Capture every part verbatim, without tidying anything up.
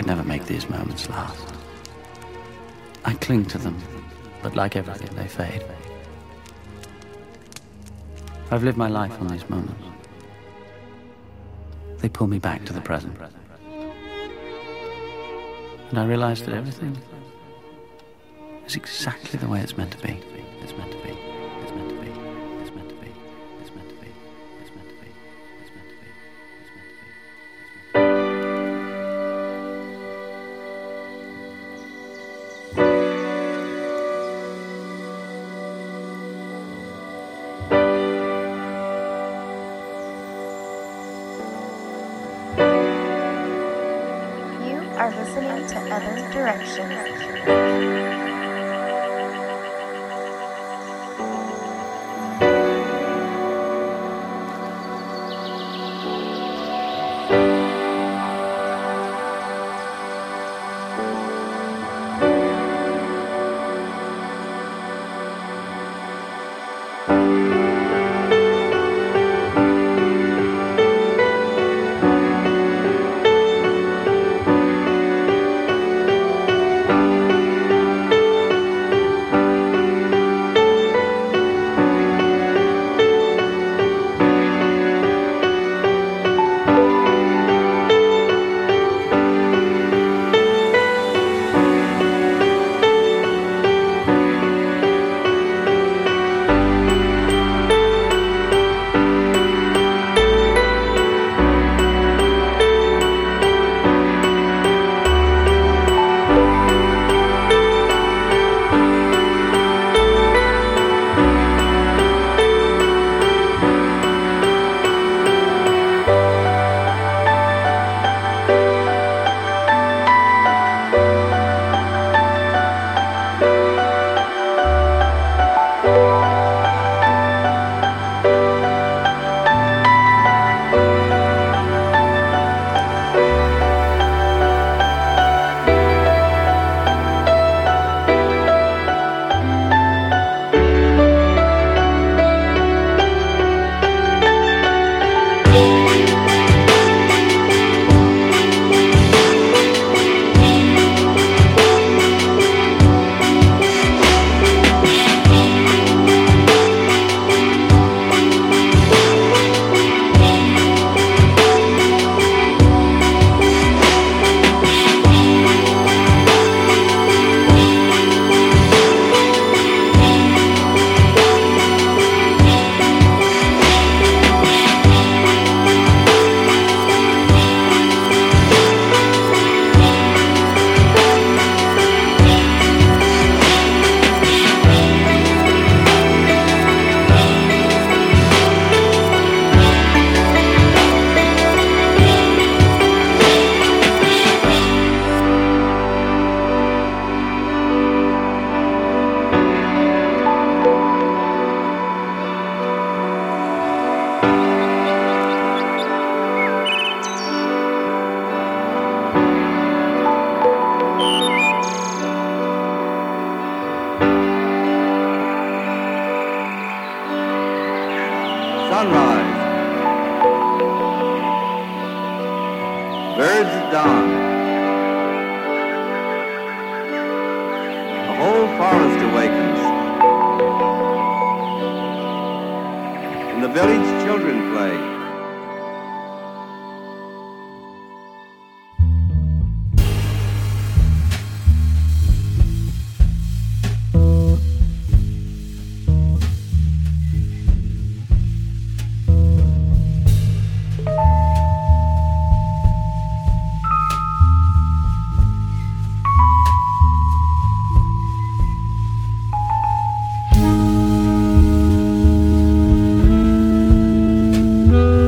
could never make these moments last. I cling to them, but like everything, they fade. I've lived my life on these moments. They pull me back to the present. And I realize that everything is exactly the way it's meant to be. It's meant to be. It's meant to be. It's meant to be. It's meant to be. It's meant to be. It's meant to be. It's meant to be. You are listening to Other Directions. Sunrise. Birds at dawn. The whole forest awakens. In the village, children play. Thank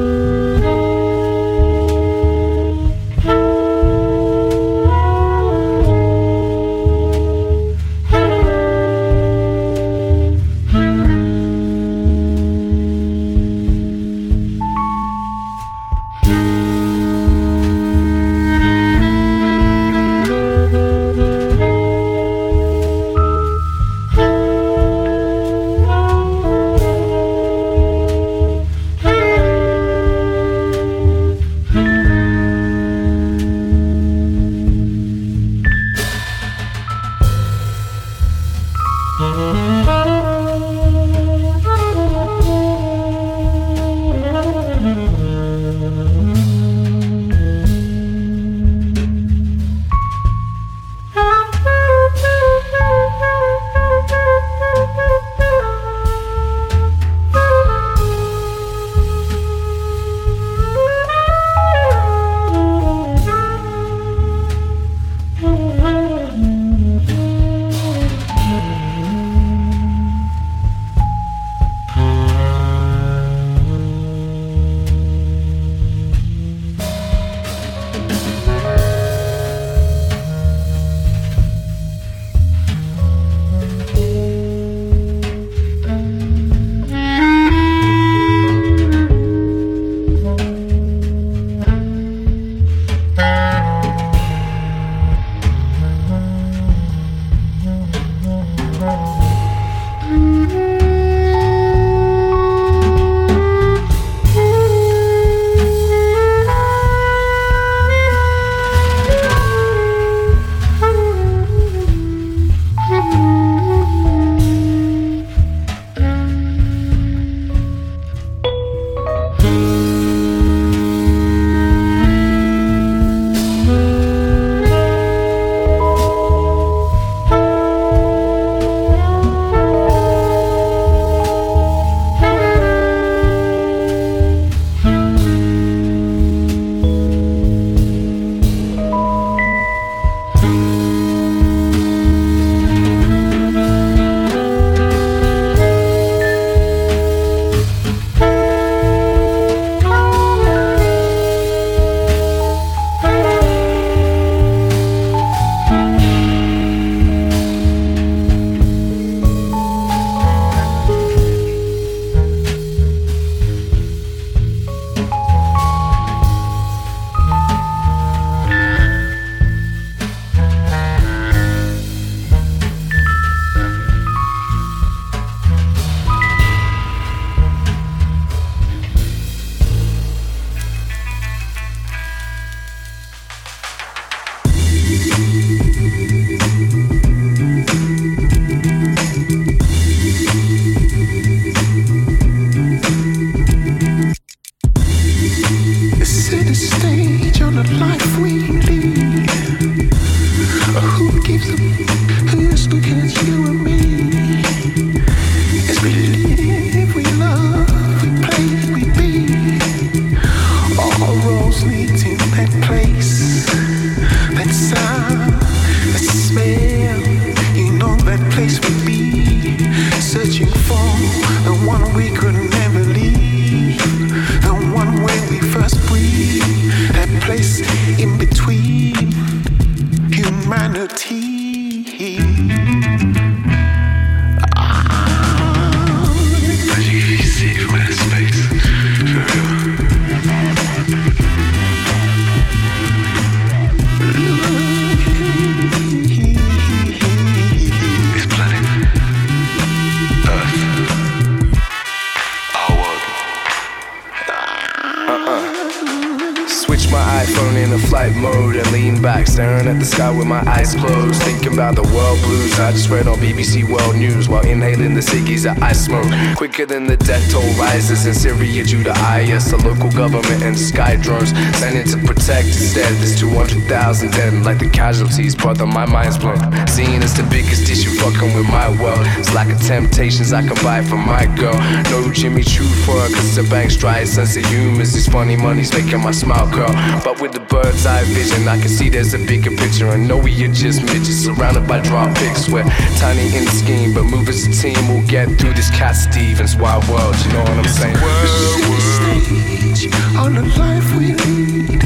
Switch my iPhone into flight mode and lean back, staring at the sky with my eyes closed, thinking about the world blues I just read on B B C World News while inhaling the ciggies that I smoke. Quicker than the death toll rises in Syria due to I S, the local government and sky drones sending to protect. Instead, there's two hundred thousand dead, like the casualties, brother, my mind's blown. Seeing as the biggest issue fucking with my world. It's like a temptations I can buy for my girl. No Jimmy Choo for her, cause the bank's dry. Sense of humor, this funny money's making my smile curl. But with the bird's eye vision, I can see there's a bigger picture. And know we are just midgets surrounded by drop picks. We're tiny in the scheme, but move as a team. We'll get through this Cat Stevens wild world, you know what I'm saying? World, stage on the life we lead.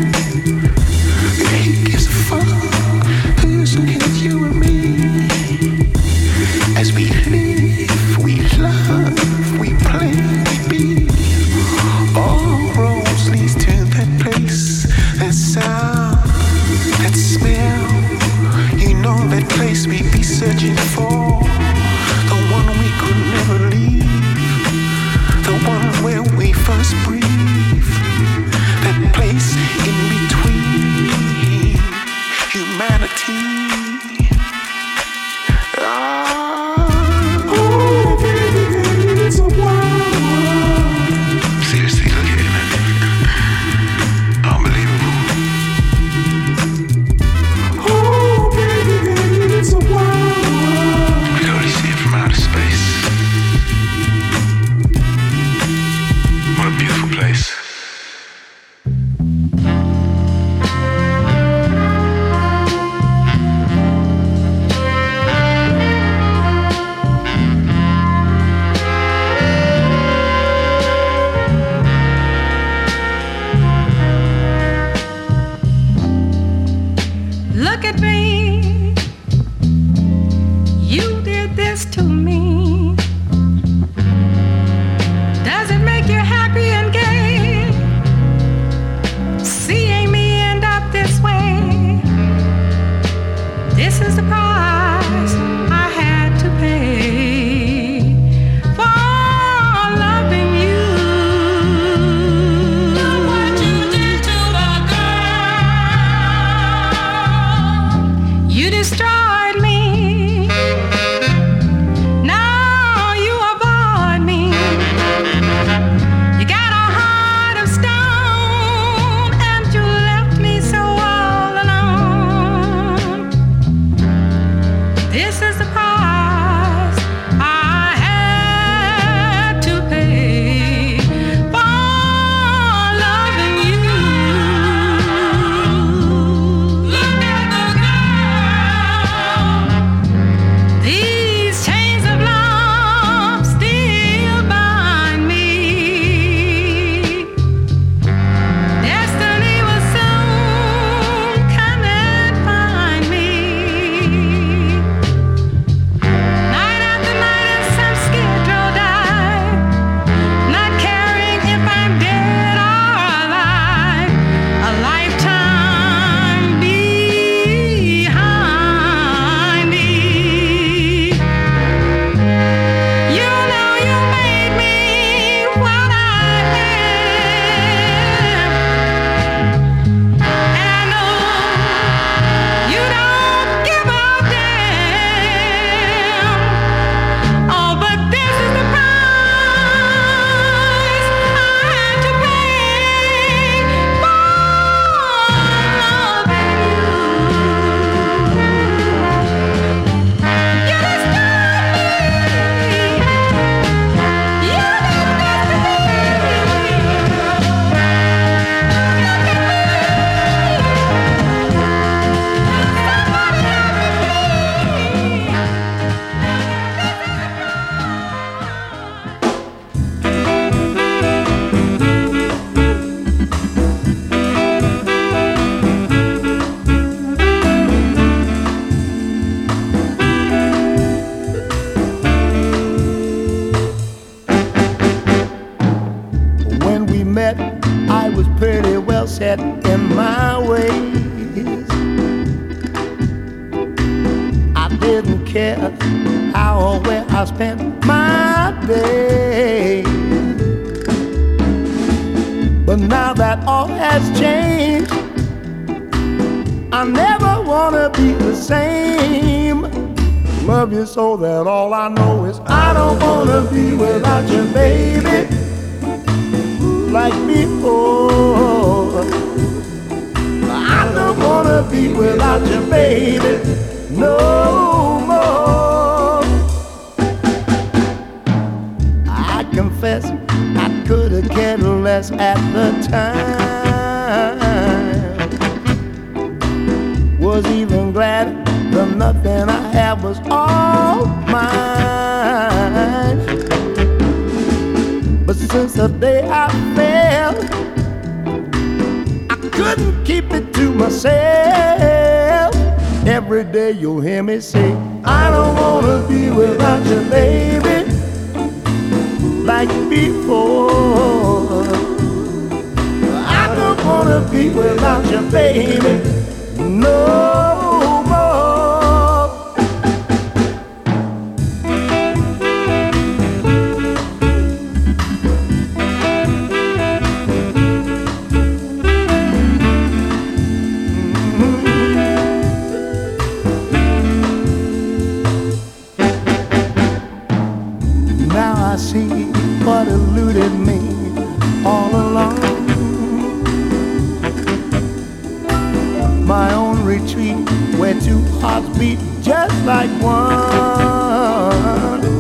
He gives a fuck who's looking at you and me. As we live, we love, we play, we be. All roads lead to that place, that sound, that smell. You know that place we be searching for. The one we could never leave. The one where we first breathe. That place in between humanity. Ah, oh, baby, it's a wild world. Seriously, look at it, man. Unbelievable. Oh, baby, it's a wild world. We can only see it from outer space. What a beautiful place. Look at me, you did this to me. Does it make you happy and gay, seeing me end up this way? This is the price I had to pay for loving you. Look what you did to the girl. You destroyed me. Now you avoid me. You got a heart of stone, and you left me so all alone. This is the price I had to pay for loving you. Look at the girl. These chains of love still bind me. Destiny will soon come and find me. Night after night in some schedule dive, not caring if I'm dead or alive. A lifetime behind me. You know you made me what I am, and I know you don't give a damn. Oh, but this is the price I had to pay for loving you. You disturbed me. You did this to me. When we met, I was pretty well set in my ways. I didn't care how or where I spent my day. But But now that all has changed, I never wanna be the same. Love you so that all I know is I don't wanna be without you, baby, like before. I don't wanna be without you, baby, no more. I confess I could have cared less at the time. Was even glad the nothing I had was all mine. But since the day I fell, I couldn't keep it to myself. Every day you'll hear me say, I don't wanna be without you, baby, like before. I don't wanna be without you, baby, no more. Now I see what eluded me all along. My own retreat where two hearts beat just like one.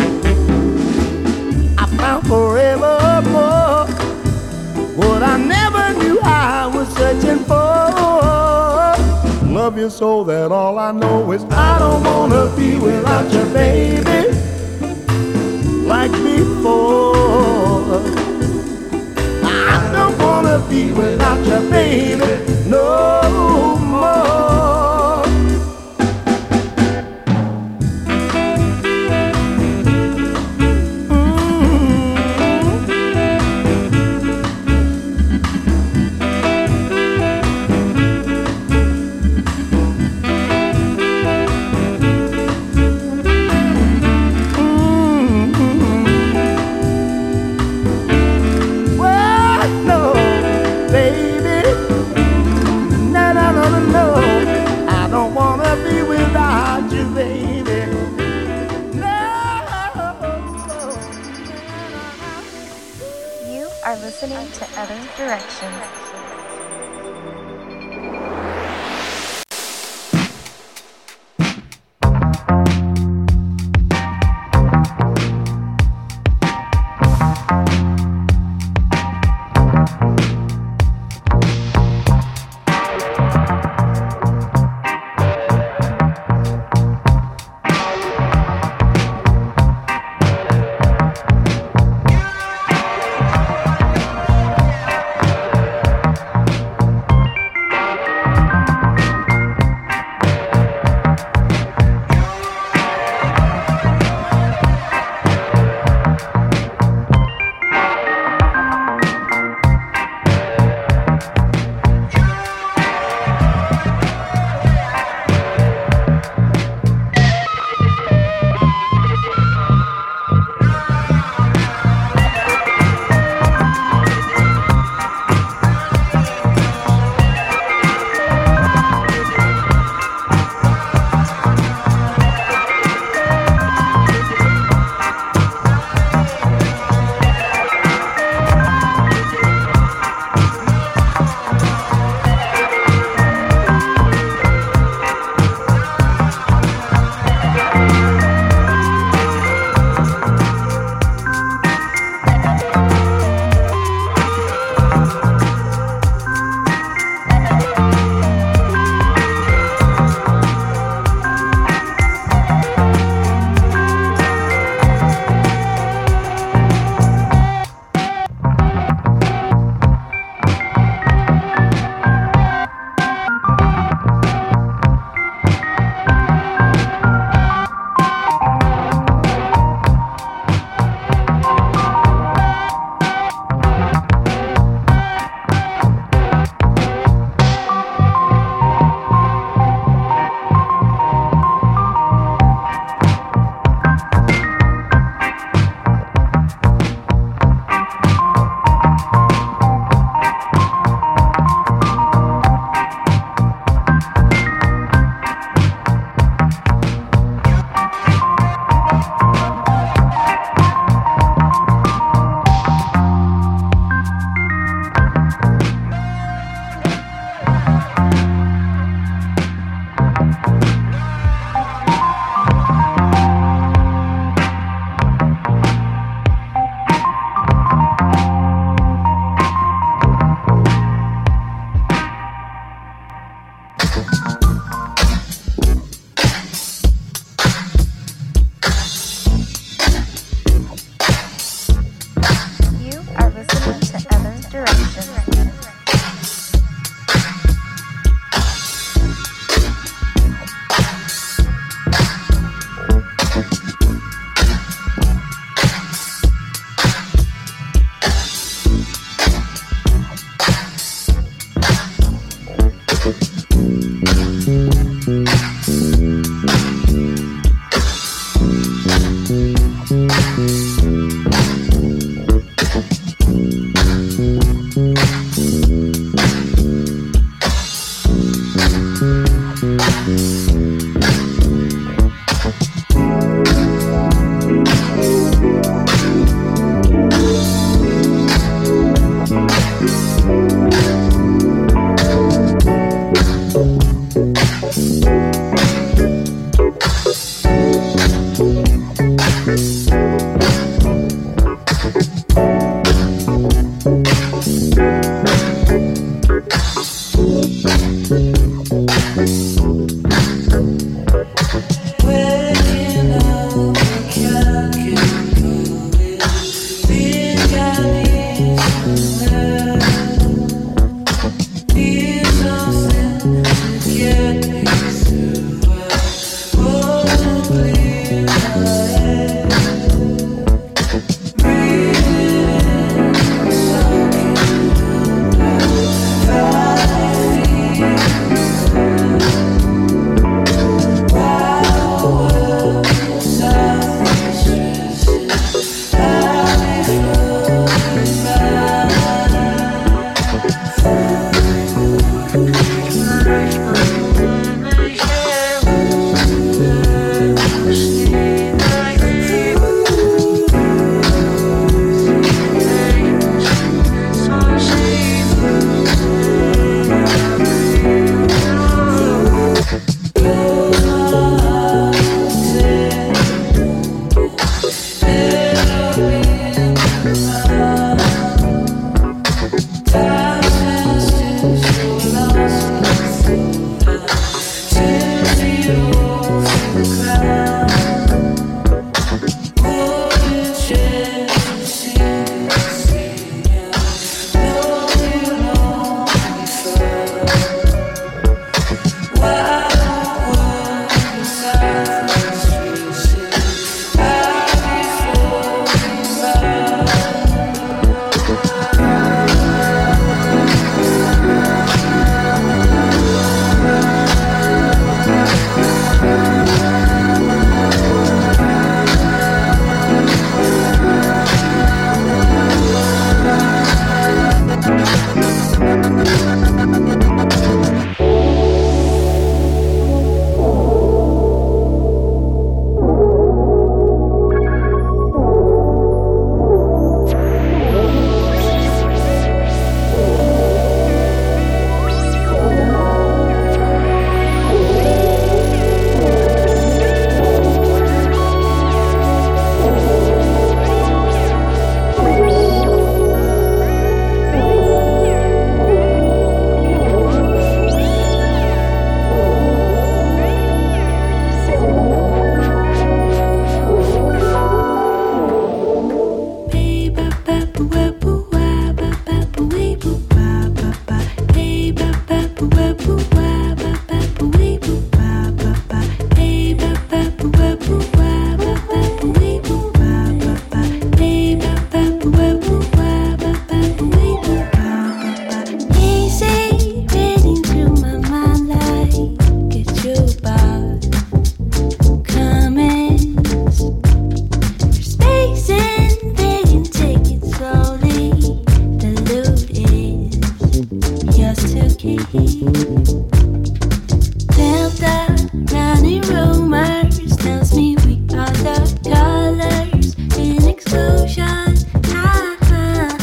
I found forevermore what I never knew I was searching for. Love you so that all I know is I don't wanna be without you, baby, like before. I don't wanna be without you, baby, no more. Are listening to Other Directions. Delta running rumors tells me we are the colors in explosion. Ah, ah,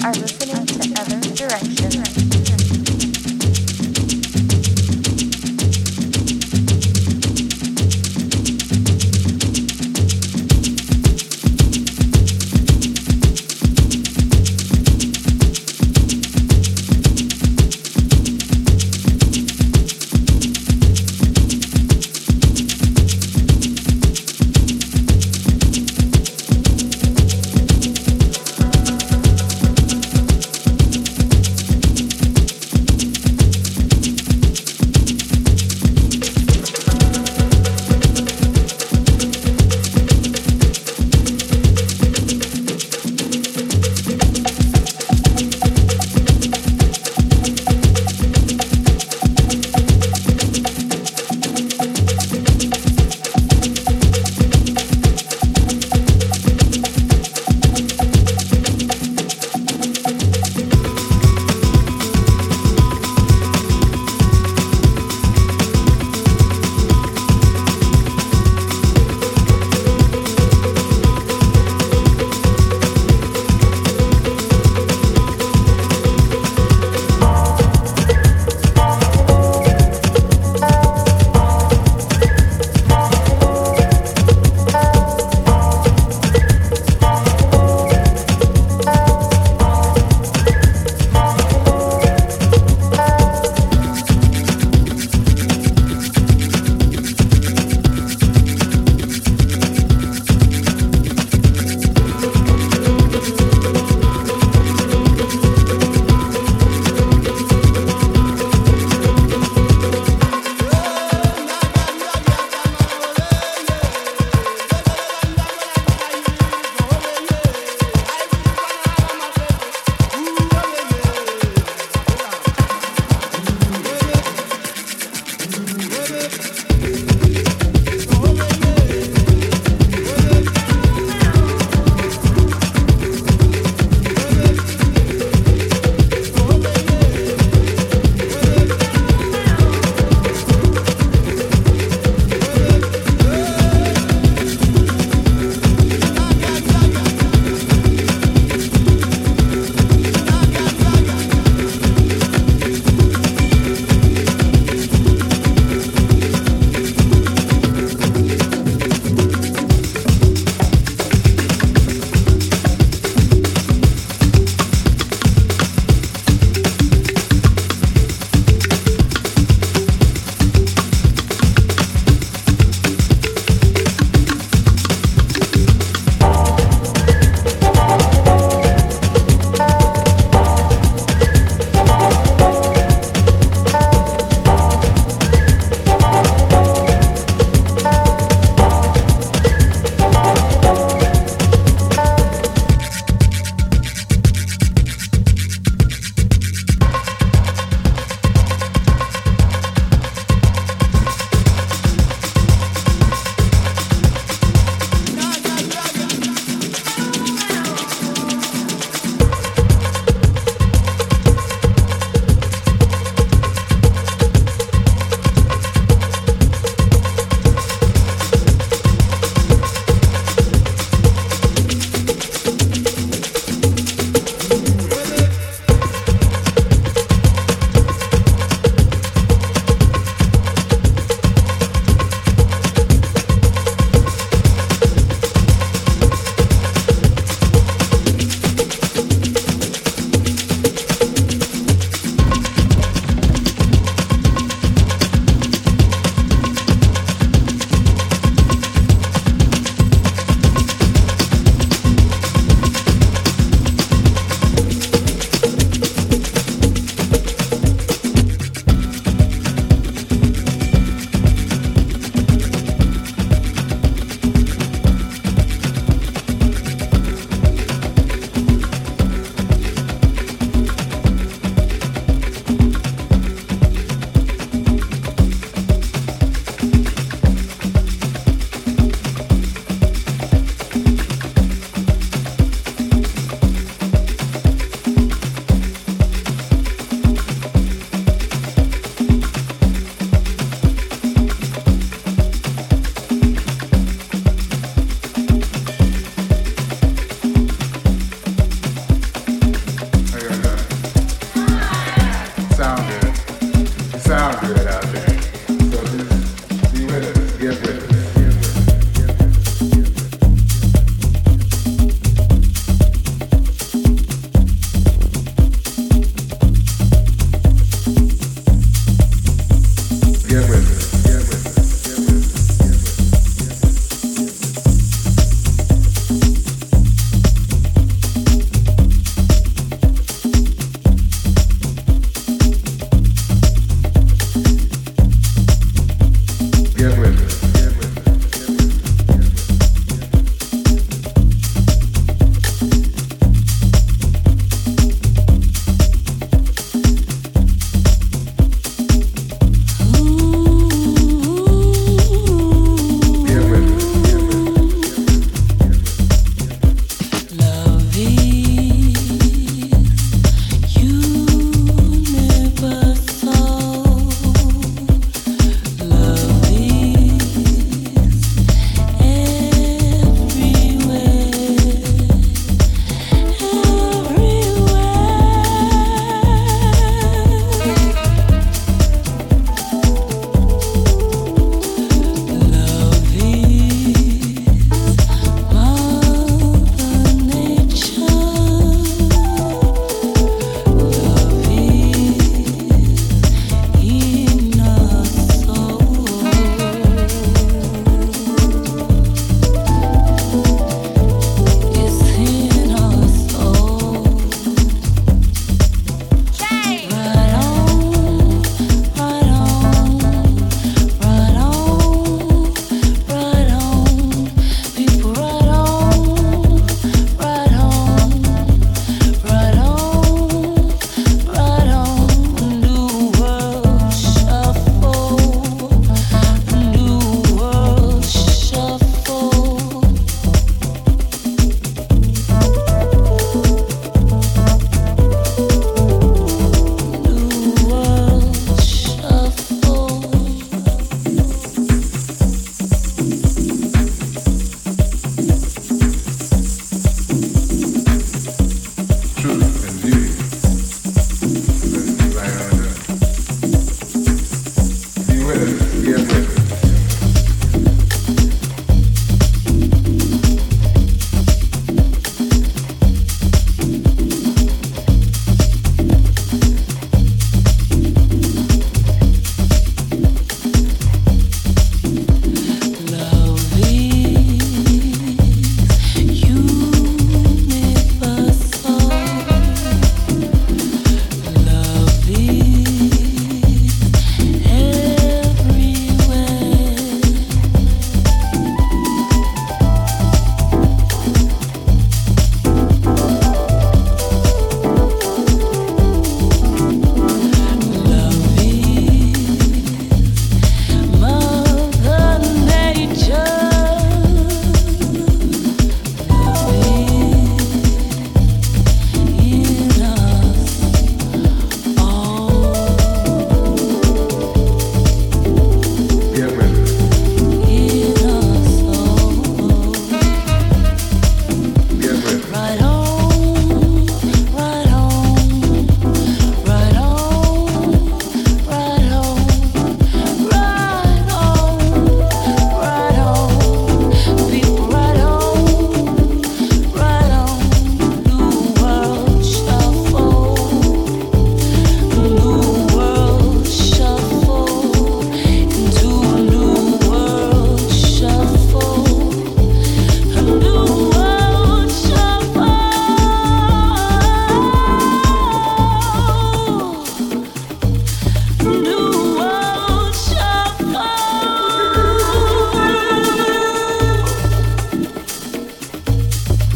are listening to Other Directions.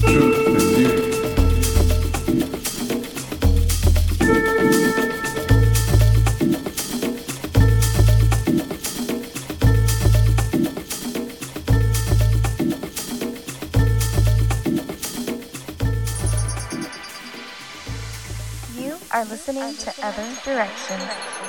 truth and beauty. You are listening to Other Directions.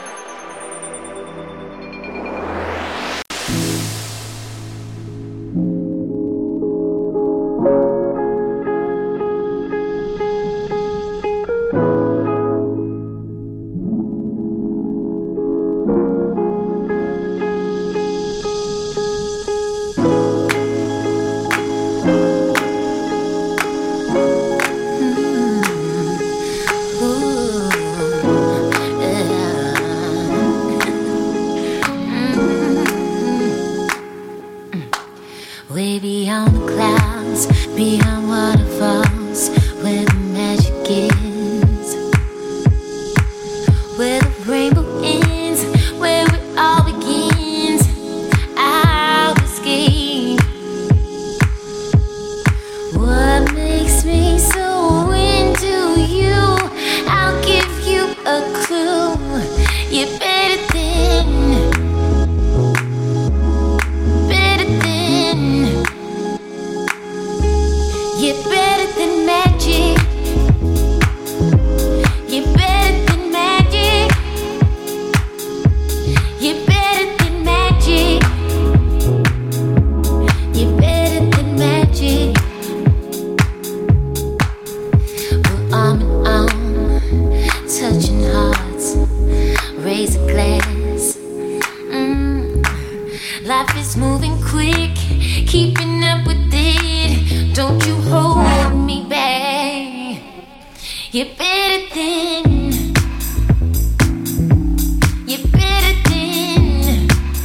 Way beyond the clouds, beyond waterfalls, where the magic is, where the rainbow ends, where it all begins. I'll escape. What makes me so into you? I'll give you a clue. You're better than. You're better than magic. You're better than magic. You're better than magic. You're better than magic. We're arm in arm, touching hearts, raise a glass. Mm. Life is moving quick, keeping up with it. Don't you hold me back. You're better than. You're better than.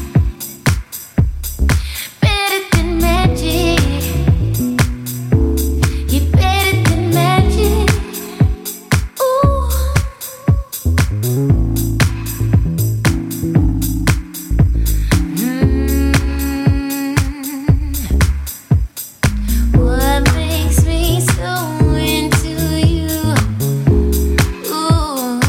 Better than magic. You're better than magic. Ooh. What makes me so into you? Ooh.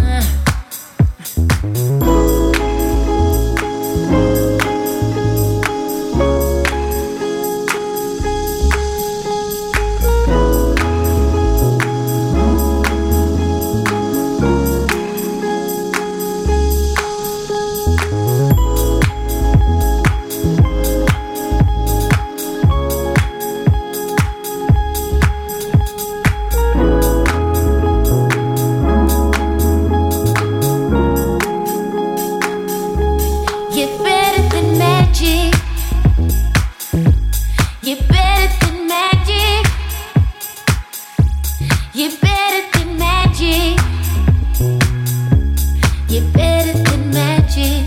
You're better than magic. You're better than magic. You're better than magic. You're better than magic.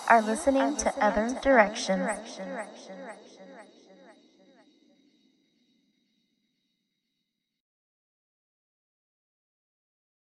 are listening to Other Directions.